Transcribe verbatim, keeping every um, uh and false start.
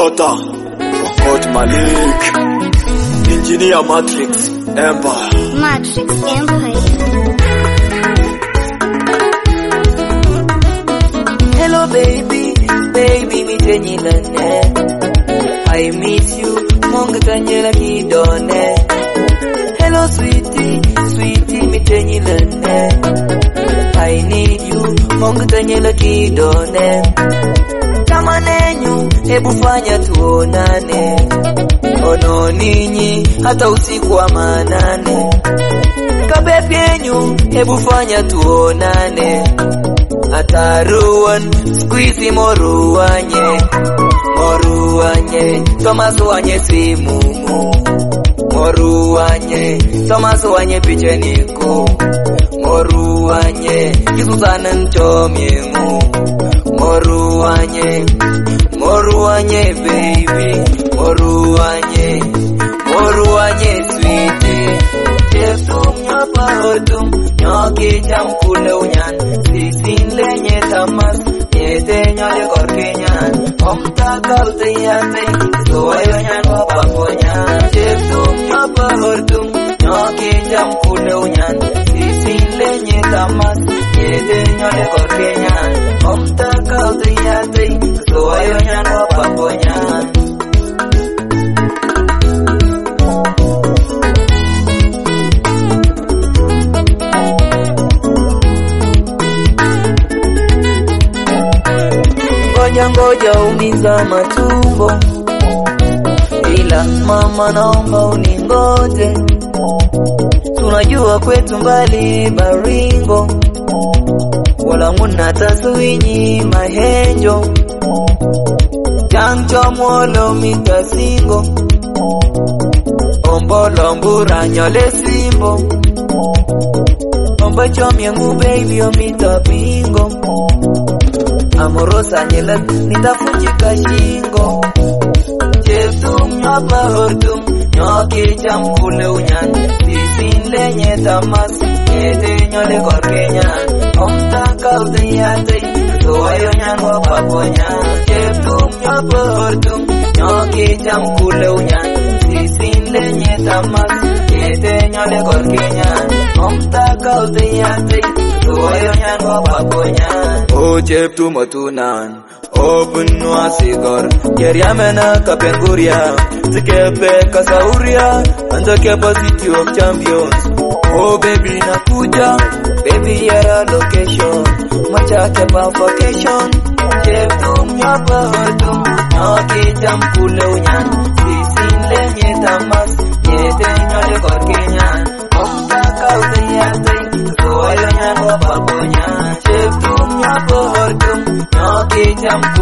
Jota, Pokot Malik, Engineer Matrix Empire. Matrix Empire. Hello baby, baby mi tenyilane. I miss you, monga tanyela kidone. Hello sweetie, sweetie mi tenyilane. I need you, monga tanyela kidone. Kama nenyu, hebu fanya tuonane. Ono ninyi, hata usiku wa manane. Kabebi yenyu, hebu fanya tuonane. Ataruan, squeezy moruanye. Moruanye, Thomas wanye simumu. Moruanye, Thomas wanye picheniku. Moruanye, Kisuzana nchomyengu. Moruanye, Moruanye baby. Moruanye, Moruanye sweetie. Cheftum nyapa hodum, nyoki chamkule unyan. Sisin lenye tamas, nyete nyole korkenyan. Omta kalte yate, soayo nyan wapaponyan. Cheftum nyapa hodum, nyoki chamkule unyan. Sisin lenye tamas, nyete nyole korkenyan. Omta kalte yate, soayo nyan wapaponyan. Ngoja ngoja umiza matumbo, ila mama naomba uningoje. Tunajua kwetu mbali Baringo, wala muna taswinyi mahenjo. Chancho mwolo mitasingo, ombolo mbura nyole simbo. Omba chomyengu baby omita bingo. Amorosa nyela nitafunjika shingo. Cheftum nyapa hordum, nyoki chamkule unyan. Sisin lenye tamas, nyete nyole korkenyan. Omta kaute yate, soayo nyan wapaponyan. Cheftum nyapa hordum, nyoki chamkule unyan. Sisin lenye tamas, nyete nyole korkenyan. Omta kaute yate, soayo nyan wapaponyan. O cheptu matunan, open no sigar. Yeriamena kapenguria, tikepe kasauria, and the capacity of champions. Oh baby nakuja, baby yara location, macha kepa vacation. Cheptu nyapa hodum, nyoki chamkule unyan. Sisin lenye tamas, nyete nyole korkenyan. Omta kaute yate, soayo nyan wapaponyan. Cheptu nyapa hodum, nyoki chamkule